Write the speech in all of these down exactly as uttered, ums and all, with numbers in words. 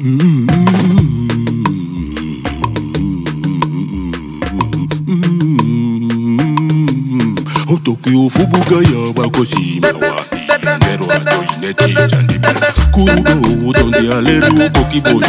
Tokyo Fubugaya Bakoshi Mawa Nero Ato Ineti Chandibera Kurudo Donde Aleru Bokiboy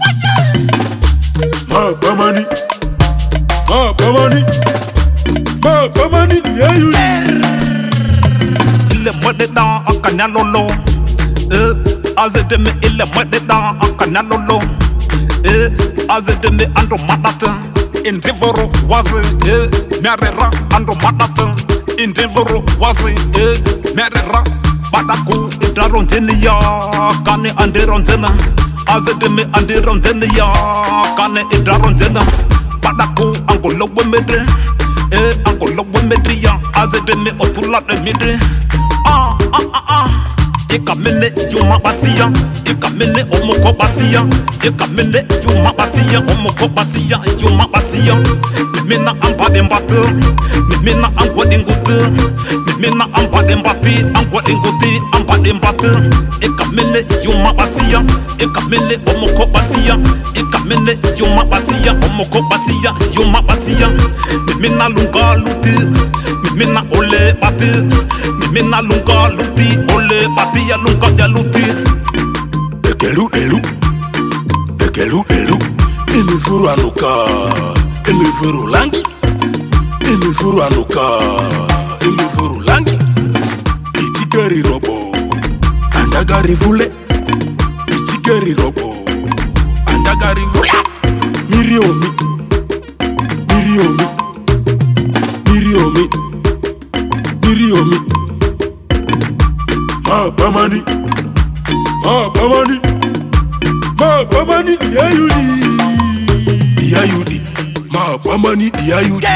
Ma Pamani Ma Pamani Ma Pamani Yeah you Il est mode dans un canalolo Euh Azedeme il est mode dans un canalolo Euh Azedeme Andro Matata In Rivoro was Eh Merera Andro Matata In Rivoro was Eh Merera Badaku Idarondenia Kane Anderondena Azedeme Anderondenia Kane Idarondena Badaku Angolo Wemedre Eh Angolo Wemedria Azedeme Otula de Midre Ah ah ah ah Ikamene Yuma Basia Ikamene Omoko Basia Ikamene Yuma Basia Omoko Basia Yuma Basia Mimena Amba Dembate Mimena Angwa Dingutu Mimena Amba Dembate Angwa Dinguti Amba Dembate Ikamene Yuma Basia Ikamene Omoko Basia Ikamene Yuma Basia Omoko Basia Yuma Basia Mimena Lunga Luti Mimena Ole Bate Mimena Lunga Luti Ole Bate Ya lunga ya luti Ekelu elu Ekelu elu Emi furu anuka Emi furu langi Emi furu anuka Emi furu langi Ichikeri robo Andagari vule Ichikeri robo Andagari vule Miriomi Miriomi Miriomi Miriomi Ma Pamani Ma Pamani Ma Pamani Diayudi Diayudi Ma Pamani Diayudi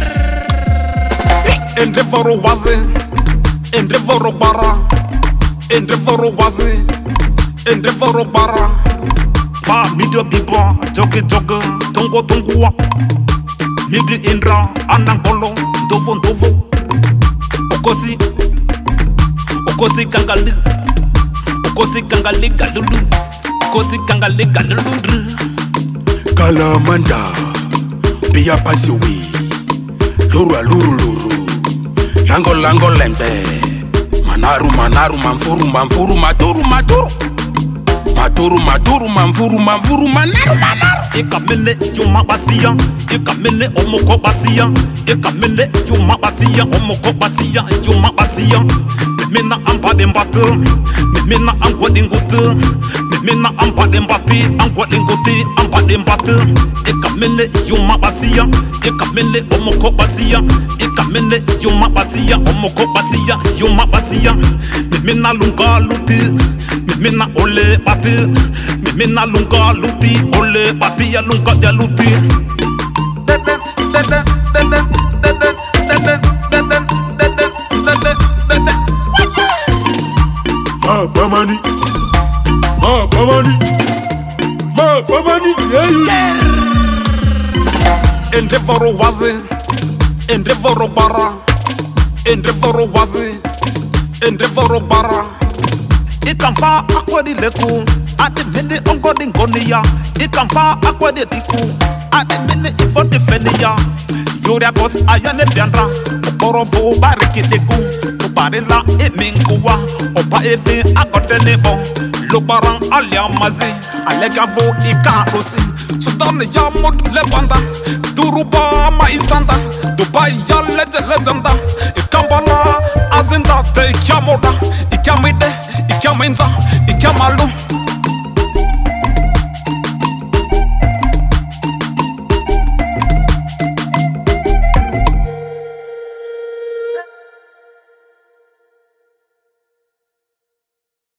Endevoro waze Endevoro bara Endevoro waze Endevoro bara Ba mido biba Joge joge Tongo tongua Midi indra Anangolo Dovo dovo Okosi Okosi kangali Okosi kangali galulu Okosi kangali galulu Kalamanda Bia pasiwi Luru aluru luru Lango lango lembe Manaru manaru manfuru manfuru maturu maturu Maturu maturu manfuru manfuru manaru manaru Ikamene Yuma Basia Ikamene Omoko Basia Ikamene Yuma Basia Omoko Basia Yuma Basia Mimena Amba Dembate Mimena Angwa Dingutu Mimena Amba Dembate Angwa Dinguti Amba Dembate Ikamene Yuma Basia Ikamene Omoko Basia Ikamene Yuma Basia Omoko Basia Yuma Basia Mimena Lunga Luti Mimena Ole Bate Mimena Lunga Luti Ole Bate Ya Lunga Ya Luti Ma Pamani Ma Pamani Ma Pamani Yeah Endevoro waze Endevoro bara Endevoro waze Endevoro bara Ikamfa akwadi leku Ate mene ongodi ngoniya Ikamfa akwadi diku Ate mene ifote feniya Yoria gos ayane biandra Oporobo bariki deku Oparela eminguwa Opa efe akote nebo Lobaran alia mazi Alegavo ika osi Sudane ya mod lebanda Duruba ma isanda Dubai ya lede ledanda Ikambala azinda te ikyamoda Ikyamide, ikyaminza, ikyamalu